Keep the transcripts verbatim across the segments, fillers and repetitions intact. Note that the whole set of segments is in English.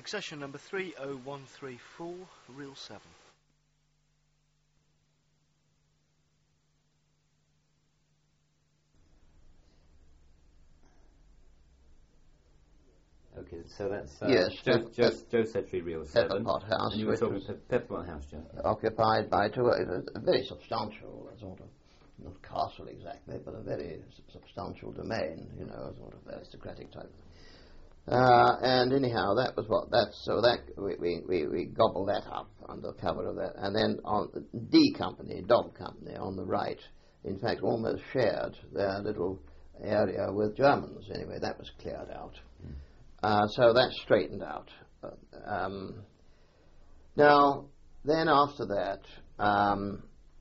Accession number three oh one three four, reel seven. Okay, so that's uh, yes, Joe, Joe, Joe Setri, reel seven. Pepperpot House. And you were talking Pe- Pepperpot House, Joe. Occupied by two, a, a very substantial sort of, not castle exactly, but a very substantial domain, you know, a sort of aristocratic type. Uh, and anyhow, that was what that's so that we, we, we, we gobbled that up under cover of that, and then on D Company, Dog Company on the right, in fact, almost shared their little area with Germans. Anyway, that was cleared out. Mm. Uh, so that straightened out. Um, now, then after that, um,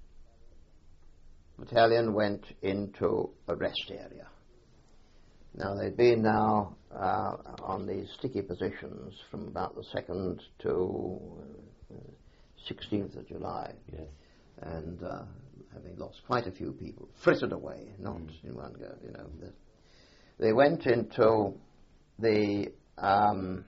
battalion went into a rest area. Now, they'd been now uh, on these sticky positions from about the second to uh, sixteenth of July. Yes. And uh, having lost quite a few people, frittered away, not mm. in one go, you know. The, they went into the um,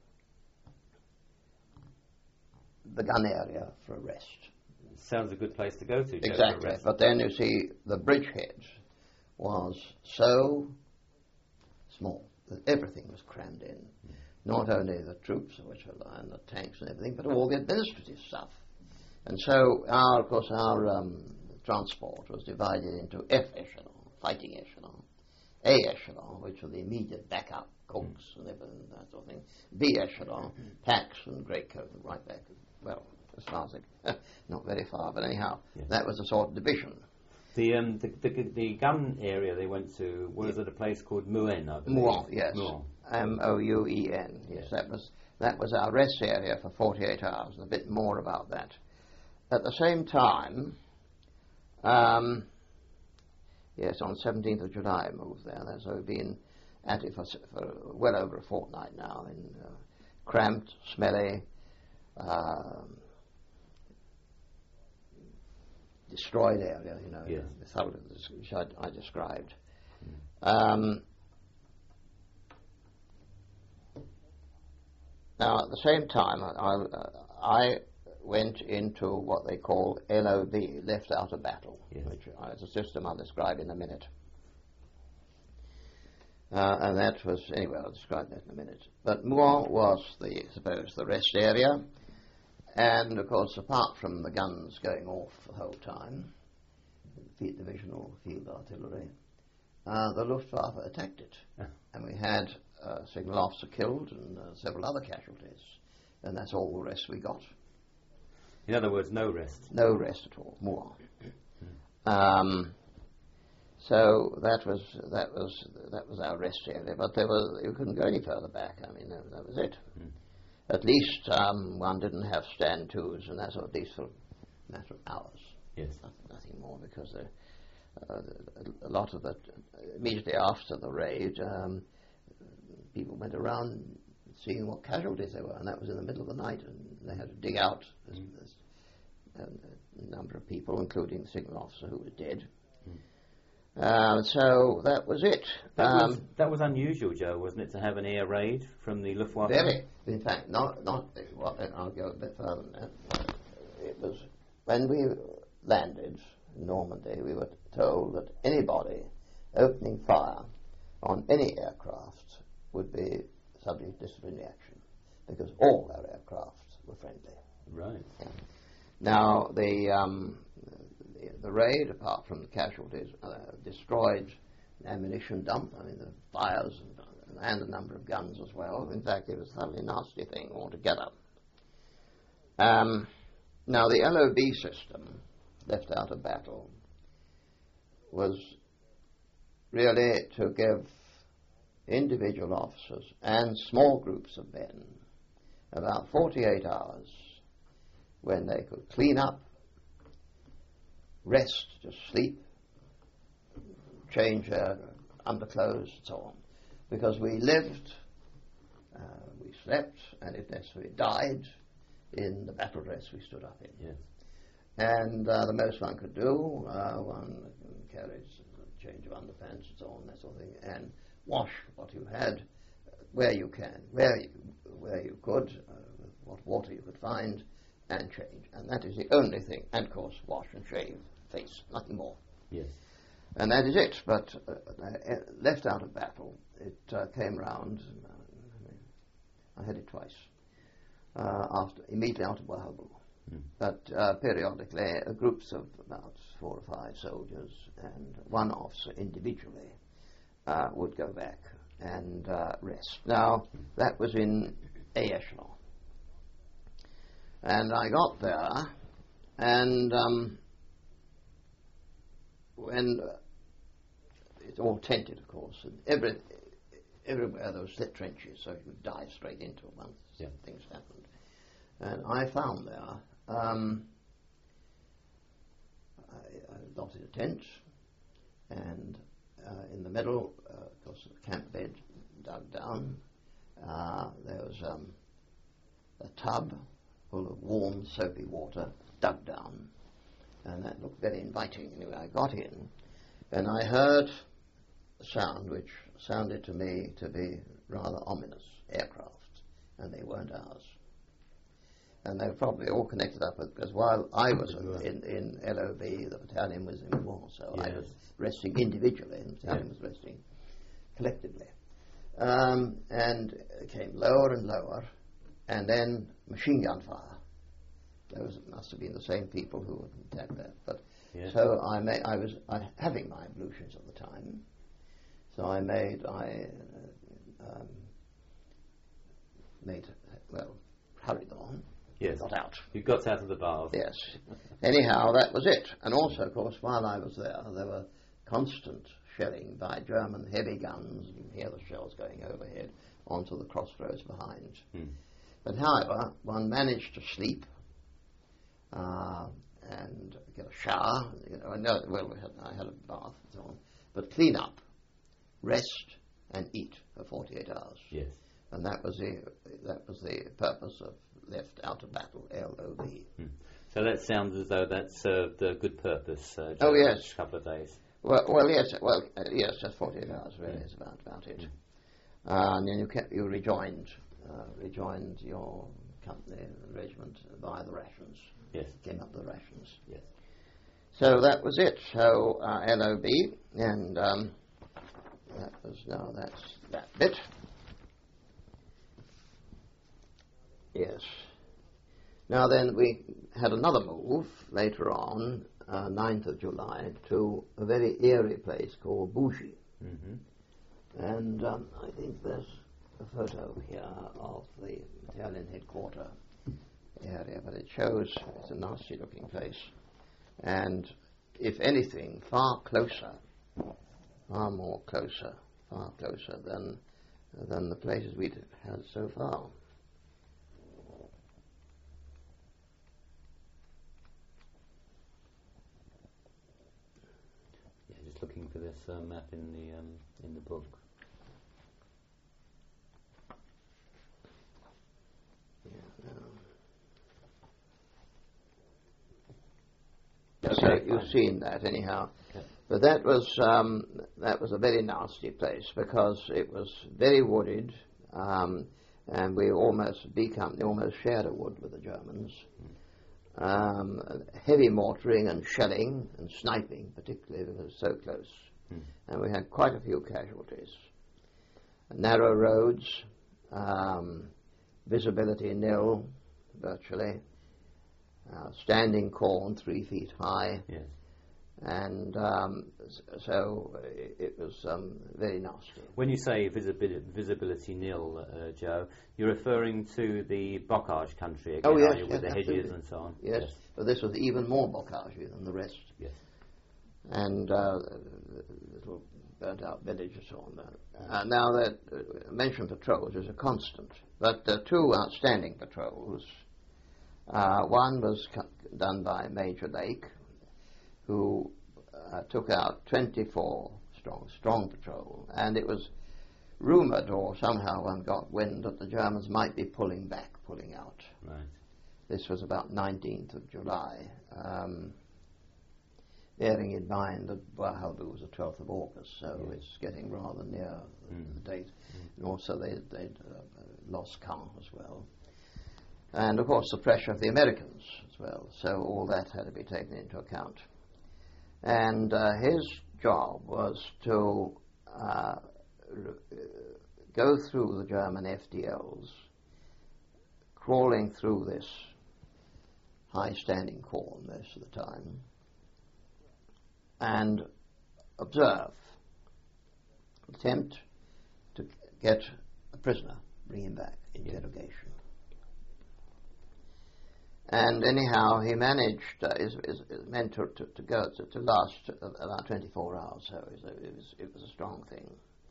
the gun area for a rest. Sounds a good place to go to, Joe, exactly. For a rest. But then you see the bridgehead was so small that everything was crammed in. Mm. Not only the troops, which were and the tanks and everything, but all the administrative stuff. And so, our, of course, our um, transport was divided into F echelon, fighting echelon, A echelon, which were the immediate backup, Cogs mm. and everything, that sort of thing, B echelon, Packs and Greatcoat and right back, well, as far as it, not very far, but anyhow, yes. That was the sort of division. The, um, the, the the gun area they went to was at a place called Mouen, I believe. Mouen, yes. Mouen. M O U E N, yes. yes. That was that was our rest area for forty-eight hours, and a bit more about that. At the same time, um, yes, on seventeenth of July I moved there, so we've been at it for, for well over a fortnight now, in uh, cramped, smelly, um, destroyed area, you know, yes. the thoroughly which I, I described. Mm. Um, now, at the same time, I, uh, I went into what they call L O B, left out of battle, yes. which is a system I'll describe in a minute. Uh, and that was, anyway, I'll describe that in a minute. But Mouen was, the, suppose, the rest area. And, of course, apart from the guns going off the whole time, field divisional field artillery, uh, the Luftwaffe attacked it. Yeah. And we had a signal officer killed and uh, several other casualties. And that's all the rest we got. In other words, no rest. No rest at all, more. um, so that was that was that was our rest area. But there was you couldn't go any further back. I mean, that, that was it. Mm. At least um, one didn't have stand twos, and that's at least for a matter of hours. Yes. Nothing, nothing more, because uh, a lot of it, immediately after the raid, um, people went around seeing what casualties there were, and that was in the middle of the night, and they had to dig out this, mm. this, and a number of people, including the signal officer who was dead. Mm. Uh, so that was it. That, um, was, that was unusual, Joe, wasn't it, to have an air raid from the Luftwaffe? Very. In fact, not not. Well, I'll go a bit further than that. It was when we landed in Normandy, we were told that anybody opening fire on any aircraft would be subject to disciplinary action, because all our aircraft were friendly. Right. Yeah. Now the, um, the the raid, apart from the casualties, uh, destroyed an ammunition dump. I mean, the fires and, and a number of guns as well. In fact, it was a thoroughly nasty thing altogether. Um, now the L O B system, left out of battle, was really to give individual officers and small groups of men about forty-eight hours when they could clean up, rest, just sleep, change their underclothes and so on. Because we lived, uh, we slept, and if necessary died in the battle dress we stood up in. Yes. And uh, the most one could do, uh, one carried a change of underpants and so on, that sort of thing, and wash what you had, where you can, where you, where you could, uh, what water you could find, and change. And that is the only thing. And of course, wash and shave, face, nothing more. Yes. And that is it. But uh, uh, left out of battle, it uh, came round. Uh, I had it twice. Uh, after immediately after Wahabu. Mm. But uh, periodically, uh, groups of about four or five soldiers and one officer individually uh, would go back and uh, rest. Now, that was in A echelon. And I got there, and um, when uh, it's all tented, of course, and every, everywhere there were slit trenches, so you could dive straight into them once yeah. things happened. And I found there, um, I, I dotted a tent, and uh, in the middle, uh, of course, the camp bed dug down. Uh, there was um, a tub full of warm, soapy water, dug down, and that looked very inviting. Anyway, I got in, and I heard a sound which sounded to me to be rather ominous, aircraft, and they weren't ours. And they were probably all connected up, because while I was in, in L O B, the battalion was in war, so yes. I was resting individually, and the battalion yes. was resting collectively. Um, and it came lower and lower, and then machine gun fire. Those must have been the same people who were attacked there. But yes. so I made, I was I, having my ablutions at the time, so I made I uh, um, made well hurried on. Yes. Got out. You got out of the bath. Yes. Anyhow, that was it. And also, of course, while I was there, there were constant shelling by German heavy guns. You can hear the shells going overhead onto the crossroads behind. Hmm. But however, one managed to sleep uh, and get a shower. You know, I know, well, we had, I had a bath and so on. But clean up, rest, and eat for forty-eight hours. Yes. And that was the that was the purpose of left out of battle, L O B. Hmm. So that sounds as though that served a good purpose. Uh, oh yes, a couple of days. Well, well, yes, well, uh, yes, just forty-eight hours really mm. is about about it. Mm. Uh, and then you kept, you rejoined uh, rejoined your company regiment via the rations. Yes, came up with the rations. Yes. So that was it. So uh, L O B, and um, that was now that's that bit. Yes. Now then, we had another move later on, uh, ninth of July, to a very eerie place called Bougie. Mm-hmm. And um, I think there's a photo here of the battalion headquarter area, but it shows it's a nasty-looking place. And if anything, far closer, far more closer, far closer than than the places we'd had so far. Looking for this uh, map in the um, in the book. Yeah, no. Okay, you've seen that anyhow. Okay. But that was um, that was a very nasty place because it was very wooded, um, and we almost B Company almost shared a wood with the Germans. Mm. Um, heavy mortaring and shelling and sniping, particularly because it was so close. Hmm. And we had quite a few casualties. Narrow roads, um, visibility nil, virtually. Uh, standing corn three feet high. Yes. And um, so it, it was um, very nasty. When you say visibility, visibility nil, uh, Joe, you're referring to the bocage country again, oh, yes, are you, yes, with the absolutely. hedges and so on? Yes, yes, but this was even more bocagey than the rest. Yes. And uh, little burnt-out village and so on. Uh, now, that uh, mentioned patrols is a constant, but uh, two outstanding patrols. Uh, one was cu- done by Major Lake, who uh, took out twenty-four strong, strong patrol, and it was rumoured, or somehow one got wind, that the Germans might be pulling back, pulling out. Right. This was about nineteenth of July, um, bearing in mind that Wahabu was the twelfth of August, so yeah. it's getting rather near mm. the date. Mm. And also they, they'd uh, lost Caen as well. And of course the pressure of the Americans as well. So all that had to be taken into account. And uh, his job was to uh, r- go through the German F D Ls, crawling through this high-standing corn most of the time, and observe, attempt to get a prisoner, bring him back, interrogation. And anyhow, he managed, uh, is, is, is meant to, to, to go, to, to last about twenty-four hours, so it was, it was, it was a strong thing.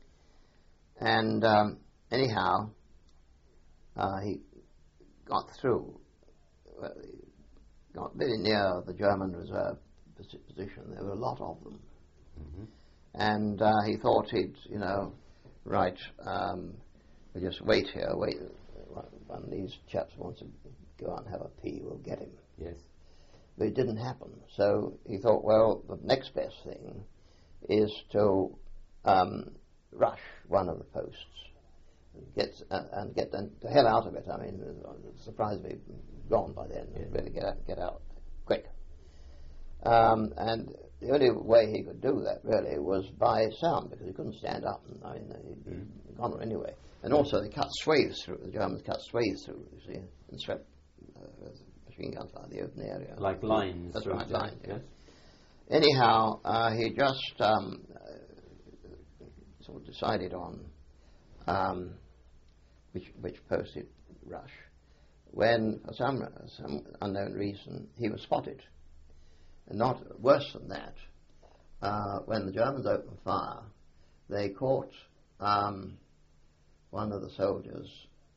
And um, anyhow, uh, he got through, well, he got very near the German reserve posi- position. There were a lot of them. Mm-hmm. And uh, he thought he'd, you know, right, um, we'll just wait here, wait. One of these chaps wants to go out and have a pee, we'll get him. Yes. But it didn't happen. So he thought, well, the next best thing is to um, rush one of the posts, get uh, and get the, the hell out of it. I mean, it's surprised me, gone by then. Yeah. Really get out, get out quick. Um, and the only way he could do that really was by sound, because he couldn't stand up. And, I mean, he'd Mm. gone anyway. And also they cut swathes through. The Germans cut swathes through, you see, and swept uh, machine guns out of the open area. Like lines. That's through right, the- lines. Yes. Anyhow, uh, he just um, uh, sort of decided on um, which which post he'd rush, when for some some unknown reason he was spotted. And not worse than that, uh, when the Germans opened fire, they caught um, one of the soldiers'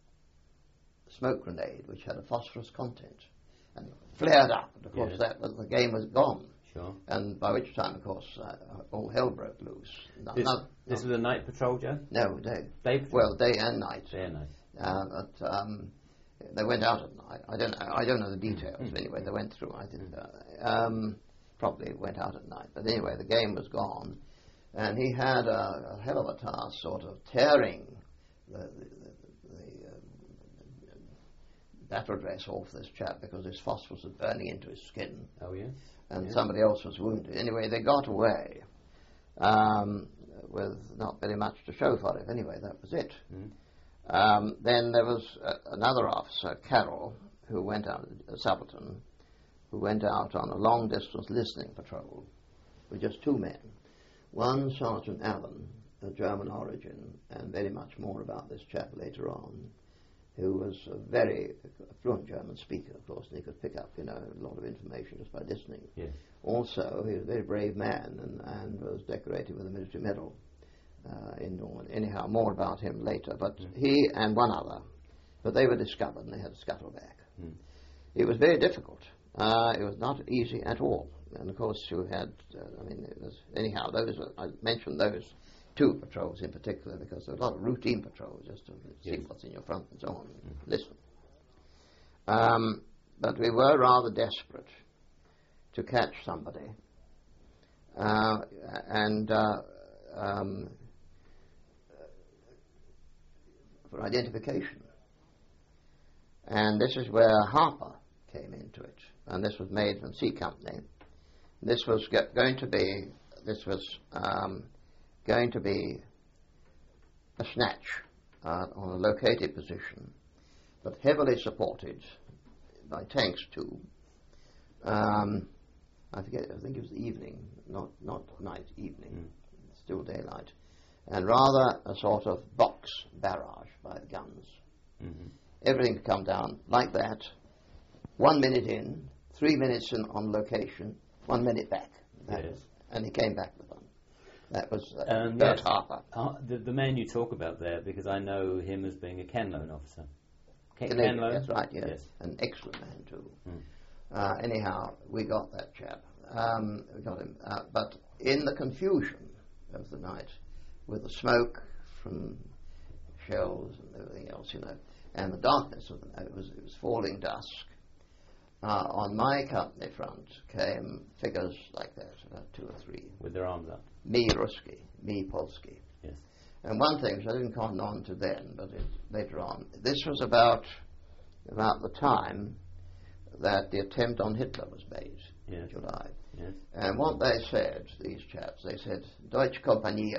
smoke grenade, which had a phosphorus content, and flared up. And of course, Yes. that was, the game was gone. Sure. And by which time, of course, uh, all hell broke loose. No, This, no, this no, was a night patrol, Joe? no, day. Day patrol? Well, day and night. Day and night. Uh, but um, they went out at night. I don't know. I don't know the details. Mm. Anyway, they went through. I think uh, um, probably went out at night. But anyway, the game was gone, and he had a, a hell of a task, sort of tearing the, the, the, the uh, battle dress off this chap, because his phosphorus was burning into his skin, Oh, yes? and Yeah. somebody else was wounded. Anyway, they got away um, with not very much to show for it. Anyway, that was it. Mm. Um, then there was uh, another officer, Carroll, who went out, a subaltern, who went out on a long-distance listening patrol with just two men. One, Sergeant Allen, of German origin, and very much more about this chap later on, who was a very fluent German speaker, of course, and he could pick up, you know, a lot of information just by listening. Yes. Also, he was a very brave man and, and was decorated with a military medal. Uh, in Normandy. Anyhow, more about him later. But Mm. he and one other, but they were discovered and they had to scuttle back. Mm. It was very difficult. Uh, it was not easy at all. And of course, you had, uh, I mean, it was, anyhow, those were, I mentioned those two patrols in particular because there were a lot of routine patrols just to see Yes. what's in your front and so on, Mm. listen. Um, but we were rather desperate to catch somebody. Uh, and uh, um, for identification. And this is where Harper came into it. And this was made from C Company. This was go- going to be, this was um, going to be a snatch uh, on a located position, but heavily supported by tanks too. Um, I forget, I think it was evening, not, not night, evening, Mm. still daylight. And rather a sort of box barrage by the guns. Mm-hmm. Everything to come down like that, one minute in, three minutes in on location, one minute back. That Yes. was, and he came back with them. That was uh, Um, Bert yes. Harper. Uh, the, the man you talk about there, because I know him as being a Kenloan officer. Ken, Canadian, Kenloan? that's right, yes. Yes. An excellent man too. Mm. Uh, anyhow, we got that chap. Um, we got him. Uh, but in the confusion of the night, with the smoke from shells and everything else, you know, and the darkness of the night, it was, it was falling dusk. Uh, on my company front came figures like that, about two or three. With their arms up. Me Ruski, me Polski. Yes. And one thing which I didn't cotton on to then, but it, later on, this was about about the time that the attempt on Hitler was made Yes. in July. Yes. And what they said, these chaps, they said, Deutsche Kompanie,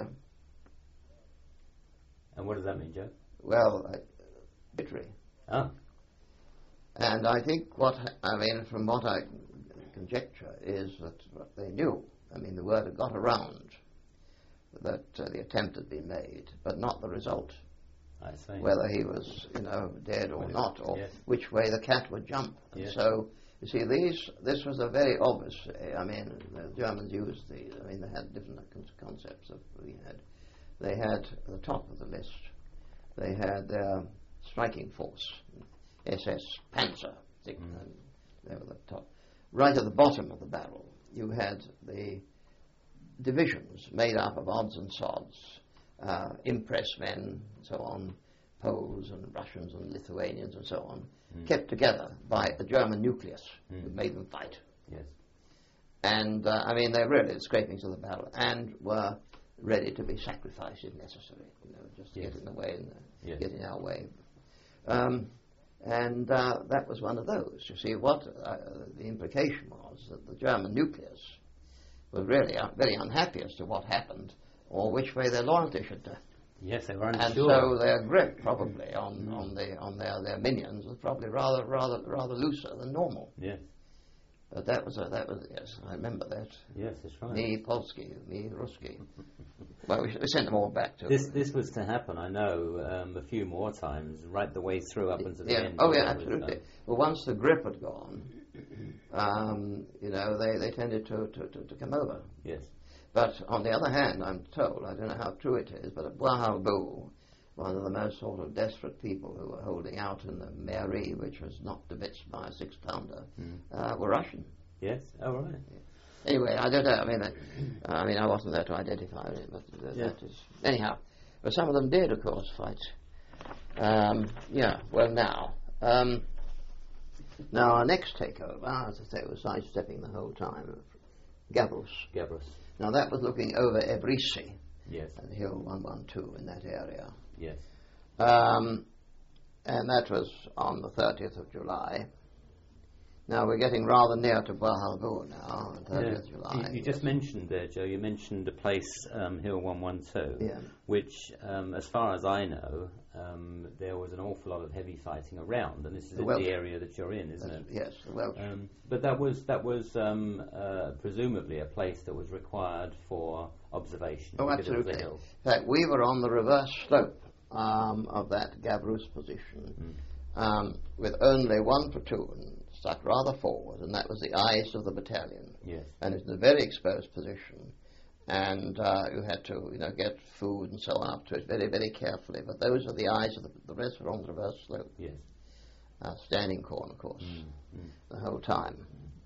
And what does that mean, Joe? well, uh, victory. Oh. And I think what, I mean, from what I conjecture, is that what they knew, I mean, the word had got around that uh, the attempt had been made, but not the result. I see. Whether he was, you know, dead or Well, not, or yes. which way the cat would jump. And Yes. so, you see, these, this was a very obvious, I mean, the Germans used these, I mean, they had different con- concepts of we had. They had at the top of the list, they had their striking force, S S Panzer, thing, Mm. and they were at the top. Right at the bottom of the barrel, you had the divisions made up of odds and sods, uh, impress men, and so on, Poles and Russians and Lithuanians and so on, Mm. kept together by a German nucleus Mm. who made them fight. Yes. And, uh, I mean, they really the scrapings of the barrel and were ready to be sacrificed if necessary, you know, just to Yes. get in the way and uh, Yes. get in our way. Um, and uh, that was one of those. You see, what uh, the implication was that the German nucleus was really uh, very unhappy as to what happened or which way their loyalty should turn. Yes, they were And unsure. so their grip probably on, Mm. on the on their, their minions was probably rather rather rather looser than normal. Yes. But that was a, that was yes, I remember that. Yes, that's right. Me Polski, me Ruski. Well, we, we sent them all back to. This this was to happen, I know, um, a few more times, right the way through up until the yeah. end. Oh yeah, It was, absolutely. uh, Well, once the grip had gone, um, you know, they, they tended to, to, to, to come over. yes. But on the other hand, I'm told, I don't know how true it is, but at Bois-Halbou, one of the most sort of desperate people who were holding out in the Mairie, which was knocked to bits by a six-pounder, Mm. uh, were Russian. Yes. Oh right. Anyway, I don't know. I mean, uh, I mean, I wasn't there to identify it, but uh, Yeah. that is anyhow. But some of them did, of course, fight. Um, yeah. Well, now, um, now our next takeover, as I say, was sidestepping the whole time of Gavrus. Gabrus. Now that was looking over Ebrisi, Yes. at the Hill one one two in that area, Yes. um, and that was on the thirtieth of July. Now we're getting rather near to Bois-Halbou now, on thirtieth of July. You, you just mentioned there, Joe. You mentioned a place, um, Hill one one two, Yeah. which, um, as far as I know, um, there was an awful lot of heavy fighting around, and this is The in Welsh. the area that you're in, isn't That's- it? Yes, the Welsh. Um, but that was that was um, uh, presumably a place that was required for observation. Oh, because it was a absolutely. hill. In fact, we were on the reverse slope um, of that Gavrus position, Mm. um, with only one platoon stuck rather forward, and that was the eyes of the battalion. Yes. And it's in a very exposed position, and uh, you had to, you know, get food and so on up to it very, very carefully. But those are the eyes of the, the rest were on the reverse slope, Yes. uh, standing corn, of course, Mm. Mm. the whole time.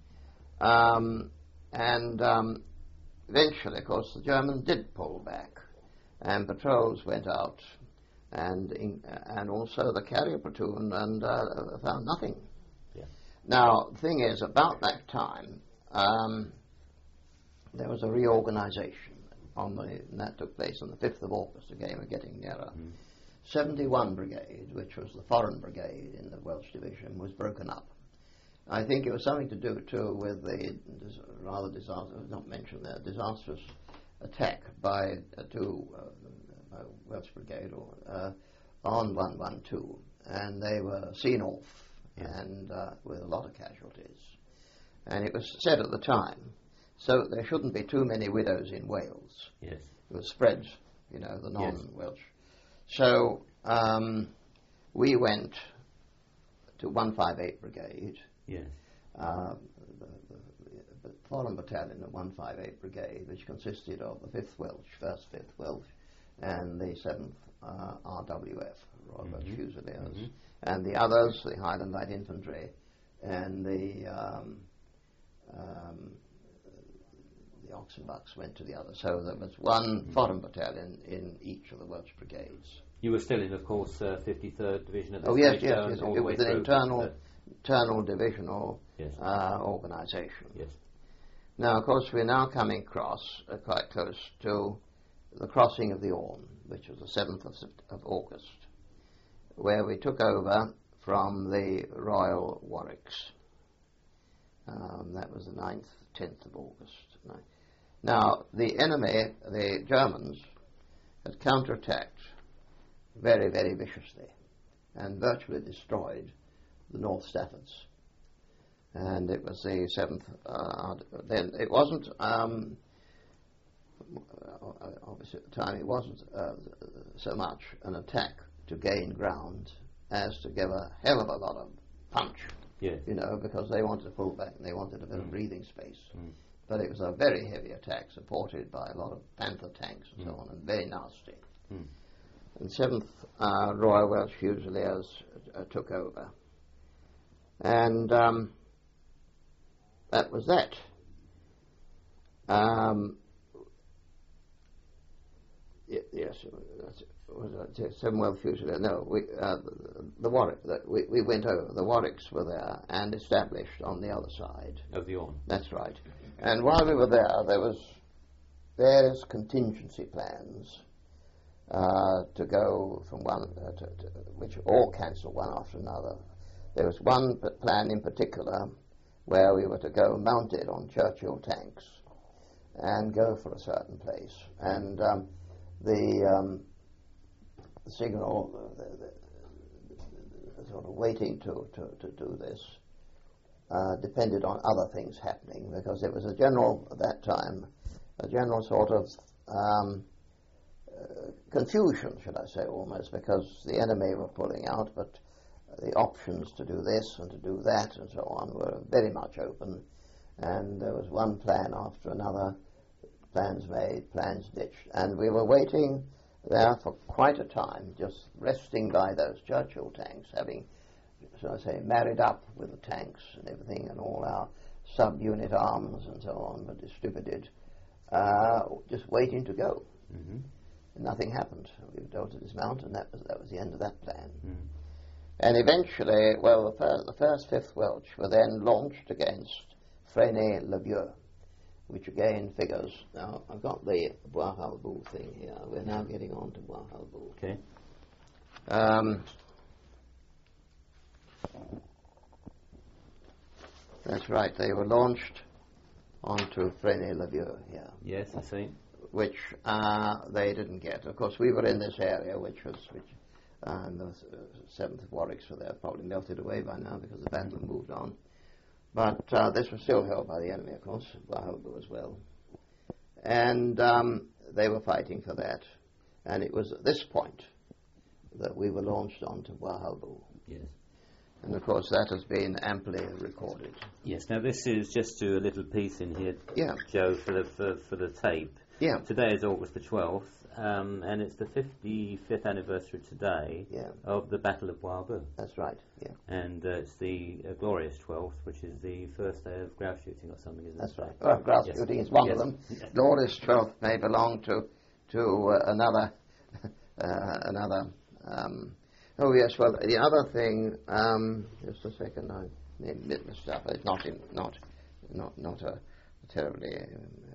Um, and um, eventually, of course, the Germans did pull back, and patrols went out, and in, and also the carrier platoon, and uh, found nothing. Yeah. Now, the thing is, about that time, um, there was a reorganization on the, and that took place on the fifth of August. Again, we're getting nearer. Mm. seventy-one Brigade, which was the foreign brigade in the Welsh division, was broken up. I think it was something to do, too, with the dis- rather disastrous, not mentioned there, disastrous attack by uh, two uh, uh, Welsh brigade or, uh, on one one two, and they were seen off, Yes. and uh, with a lot of casualties. And it was said at the time, so there shouldn't be too many widows in Wales. Yes. It was spread, you know, the non-Welsh. So um, we went to one fifty-eight Brigade, Yes. uh, the, the, the foreign battalion of one fifty-eight Brigade, which consisted of the fifth Welsh, first fifth Welsh, and the seventh uh, R W F, Royal Welsh Mhm. Fusiliers, Mhm. and the others, the Highland Light Infantry, and the um, um, the Oxenbucks went to the other. So there was one foreign battalion in each of the Welsh brigades. You were still in, of course, uh, fifty-third Division at this Oh yes, stage, yes, uh, yes. all It the way was an through. internal, Uh, internal divisional yes. uh, organisation. Yes. Now, of course, we're now coming across uh, quite close to the crossing of the Orne, which was the seventh of, of August, where we took over from the Royal Warwicks. Um, that was the ninth, tenth of August. Now, the enemy, the Germans, had counterattacked very, very viciously and virtually destroyed the North Staffords. And it was the seventh, uh, then it wasn't, um, obviously at the time it wasn't uh, so much an attack to gain ground as to give a hell of a lot of punch, yes. you know, because they wanted to pull back and they wanted a bit mm. of breathing space. Mm. But it was a very heavy attack supported by a lot of Panther tanks and mm. so on, and very nasty. Mm. And seventh uh, Royal Welsh Fusiliers uh, took over. And um, that was that. Um, y- yes, that's, was it seven Welsh Fusiliers? No, we, uh, the, the Warwick. The, we, we went over. The Warwicks were there and established on the other side of the Orne. That's right. And while we were there, there was various contingency plans uh, to go from one, uh, to, to, which all cancelled one after another. There was one p- plan in particular where we were to go mounted on Churchill tanks and go for a certain place. And um, the, um, the signal, the, the, the sort of waiting to, to, to do this, Uh, depended on other things happening, because there was a general, at that time, a general sort of um, uh, confusion, should I say, almost, because the enemy were pulling out, but the options to do this and to do that and so on were very much open, and there was one plan after another, plans made, plans ditched, and we were waiting there for quite a time, just resting by those Churchill tanks, having, so I say, married up with the tanks and everything, and all our sub-unit arms and so on were distributed, uh, just waiting to go. Mm-hmm. And nothing happened. We were told to dismount, and that was that was the end of that plan. Mm. And eventually, well, the, fir- the first Fifth Welsh were then launched against Fresnay-le-Vieux, which again figures. Now, I've got the Bois Halboul thing here. We're now getting on to Bois Halboul. Okay. Um, That's right. They were launched onto Fresnay-le-Vieux here. Yes, I see. Which uh, they didn't get. Of course, we were in this area, which was which, uh, and the uh, seventh Warwicks were there, probably melted away by now because the battle had moved on. But uh, this was still held by the enemy, of course, by Halboul as well. And um, they were fighting for that. And it was at this point that we were launched onto Bois Halboul. Yes. And of course that has been amply recorded. Yes. Now this is just to a little piece in here, yeah. Joe, for the for, for the tape. Yeah. Today is August the twelfth, um, and it's the fifty-fifth anniversary today yeah. of the Battle of Bois Halboul. That's right. Yeah. And uh, it's the uh, glorious twelfth, which is the first day of grouse shooting or something, isn't That's it? right. Well, grouse yes. shooting is one yes. of them. Yes. Glorious twelfth may belong to to uh, another uh, another. Um, Oh yes, well the other thing, um, just a second, I admit the stuff. It's not in, not, not, not a terribly. Um,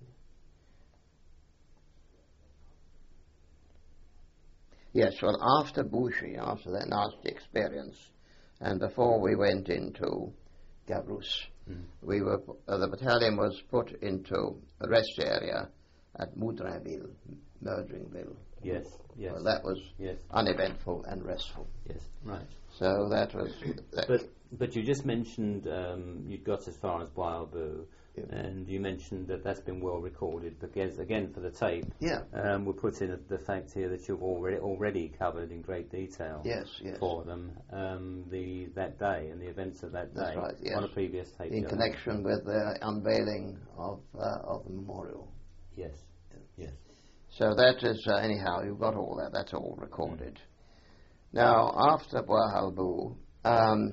yes, well after Bouchy, after that nasty experience, and before we went into Gavroche, mm. we were uh, the battalion was put into a rest area at Moudrinville, Murderinville. Yes, yes. Well, that was yes. uneventful and restful. Yes, right. So that was... That but but you just mentioned um, you'd got as far as Bois Halboul, yeah. and you mentioned that that's been well recorded, because, again, for the tape, yeah. um, we'll put in the fact here that you've already already covered in great detail yes, yes. for them um, the that day and the events of that day. That's right, yes. On a previous tape. In connection with the unveiling of, uh, of the memorial. Yes, yes. So that is, uh, anyhow, you've got all that, that's all recorded. Mm. Now, after Bois Halboul, um,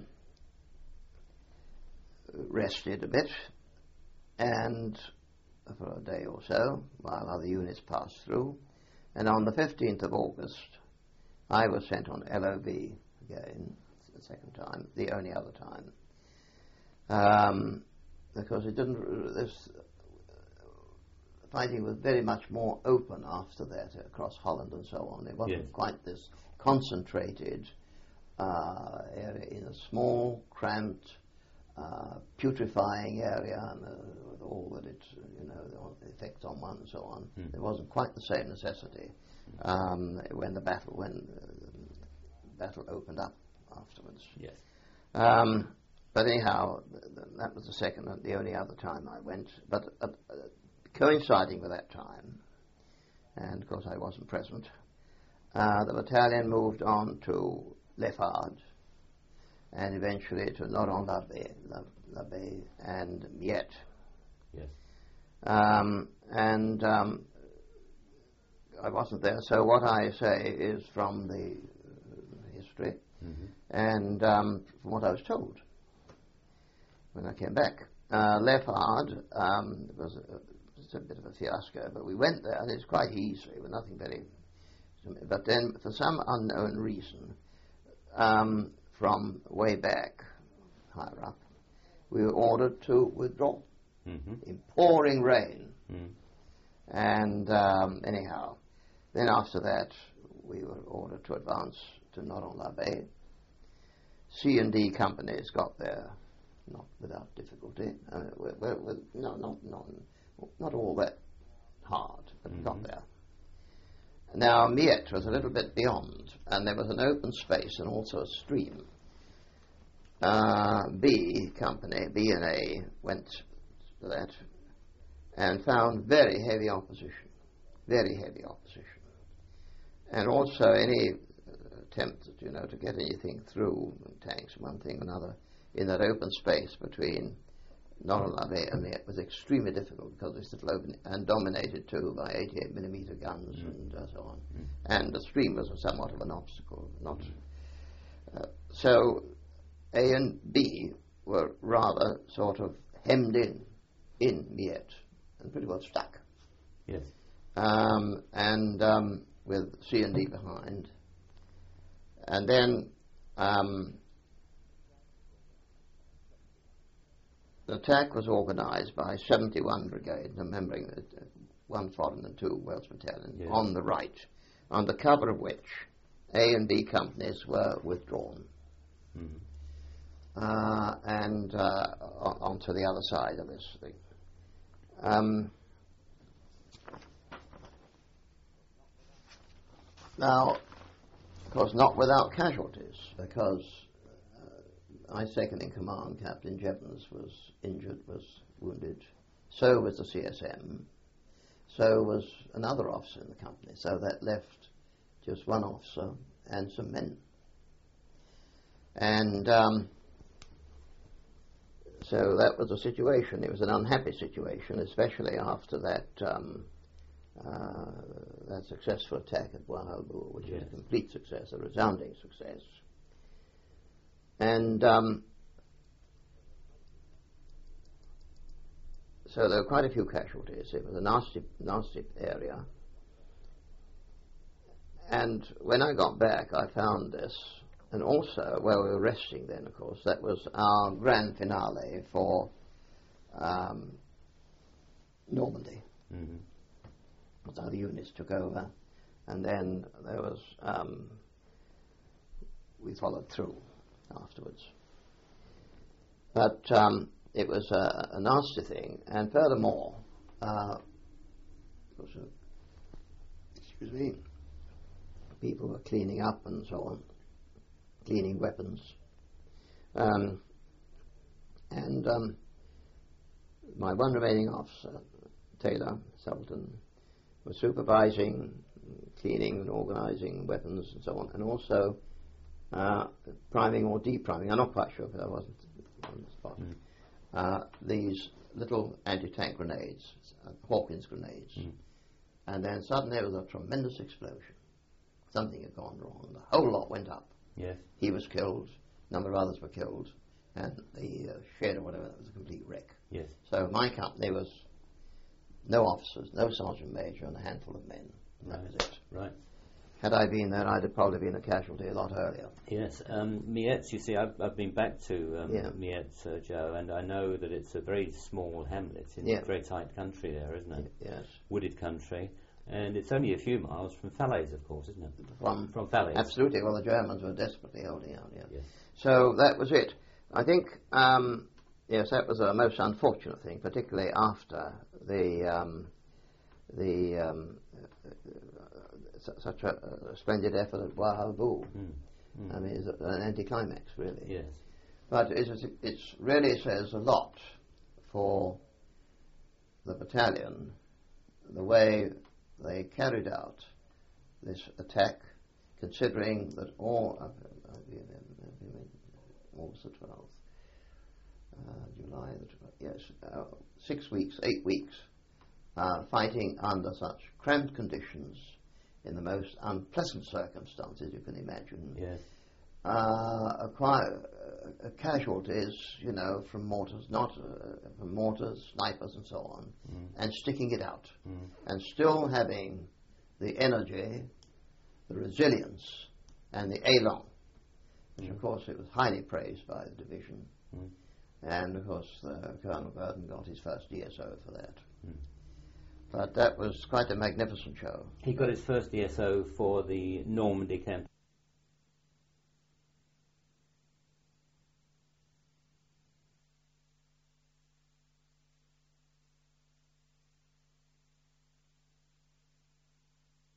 rested a bit, and for a day or so, while other units passed through, and on the fifteenth of August, I was sent on L O V again, the second time, the only other time, um, because it didn't, this, fighting was very much more open after that across Holland and so on. It wasn't Yes. quite this concentrated uh, area in a small, cramped, uh, putrefying area, and uh, with all that it, you know, the effects on one and so on. Mm. There wasn't quite the same necessity um, when the battle when uh, the battle opened up afterwards. Yes. Um, but anyhow, th- th- that was the second and the only other time I went. But uh, uh, coinciding with that time, and of course I wasn't present, uh, the battalion moved on to Lefard, and eventually to Noron-l'Abbé and Miette. Yes. Um, and um, I wasn't there, so what I say is from the uh, history, Mm-hmm. and um, from what I was told when I came back. Uh, Lefard um, was, a, was a bit of a fiasco, but we went there, and it's quite easy, with nothing very... But then, for some unknown reason, um, from way back, higher up, we were ordered to withdraw Mm-hmm. in pouring rain. Mm. And um, anyhow, then after that, we were ordered to advance to Noron-l'Abbé. C and D companies got there, not without difficulty. Uh, with, with, with, no, not, not, not all that hard, but we got Mhm. there. Now, Miette was a little bit beyond, and there was an open space and also a stream. Uh, B company, B and A, went to that and found very heavy opposition, very heavy opposition. And also any attempt, you know, to get anything through, tanks, one thing or another, in that open space between Noron-l'Abbé and Miette was extremely difficult because it's little open and dominated too by eighty-eight millimeter guns Mm. and uh, so on. Mm. And the stream was somewhat of an obstacle. Not uh, so. A and B were rather sort of hemmed in in Miette and pretty well stuck. Yes. Um, and um, with C and D behind. And then um, the attack was organised by seventy-one Brigade, remembering that uh, one foreign and two Welsh battalions, Yes. on the right, under cover of which A and B companies were withdrawn. Mm-hmm. Uh, and uh, on, onto the other side of this thing. Um, now, of course, not without casualties, because uh, I second in command, Captain Jevons, was injured, was wounded. So was the C S M. So was another officer in the company. So that left just one officer and some men. And um, so that was the situation. It was an unhappy situation, especially after that um, uh, that successful attack at Bois-Halbour, which was Yes. a complete success, a resounding success. And um, so there were quite a few casualties. It was a nasty, nasty area. And when I got back, I found this. And also, well, we were resting then, of course. That was our grand finale for um, Normandy. Mm-hmm. That's how the units took over. And then there was, um, we followed through afterwards. But um, it was a, a nasty thing. And furthermore, uh, it was a, excuse me, people were cleaning up and so on. Cleaning weapons. Um, and um, my one remaining officer, Taylor Sultan, was supervising cleaning and organising weapons and so on, and also uh, priming or depriming. I'm not quite sure because I wasn't on the spot. Mm. Uh, these little anti-tank grenades, uh, Hawkins grenades. Mm. And then suddenly there was a tremendous explosion. Something had gone wrong. The whole lot went up. Yes. He was killed, a number of others were killed, and the uh, shed or whatever, that was a complete wreck. Yes. So my company was no officers, no sergeant major, and a handful of men. And that was it. Right. Had I been there, I'd have probably been a casualty a lot earlier. Yes, um, Mietz, you see, I've, I've been back to um, Yeah. Mietz, uh, Joe, and I know that it's a very small hamlet in Yeah. a very tight country there, isn't it? Yes. Wooded country, and it's only a few miles from Falaise, of course, isn't it? From, From Falaise. absolutely. Well, the Germans were desperately holding out, yeah. Yes. So that was it. I think, um, yes, that was a most unfortunate thing, particularly after the um, the um, uh, such a, a splendid effort at Bois Havre. Mm. Mm. I mean, it's an anticlimax, really. Yes. But it is, it really says a lot for the battalion, the way they carried out this attack, considering that all of August the twelfth, uh, July the twelfth, yes, uh, six weeks, eight weeks, uh, fighting under such cramped conditions in the most unpleasant circumstances you can imagine. Yes. Uh, acquire uh, casualties, you know, from mortars, not uh, from mortars, snipers, and so on, Mm. and sticking it out, Mm. and still having the energy, the resilience, and the élan, which of course it was highly praised by the division, Mm. and of course uh, Colonel Burton got his first D S O for that. Mm. But that was quite a magnificent show. He got his first D S O for the Normandy campaign.